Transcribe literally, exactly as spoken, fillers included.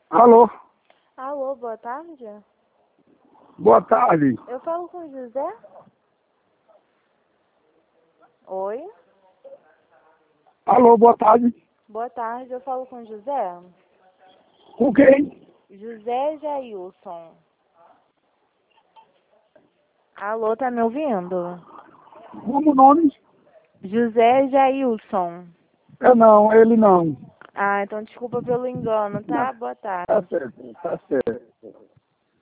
Alô, Alô, boa tarde. boa tarde. Eu falo com o José? Oi? Alô, boa tarde. Boa tarde, eu falo com o José? Com quem? José Jailson. Alô, tá me ouvindo? Como o nome? José Jailson. É não, ele não. Ah, então desculpa pelo engano, Não, tá? Boa tá tarde. certo, tá certo.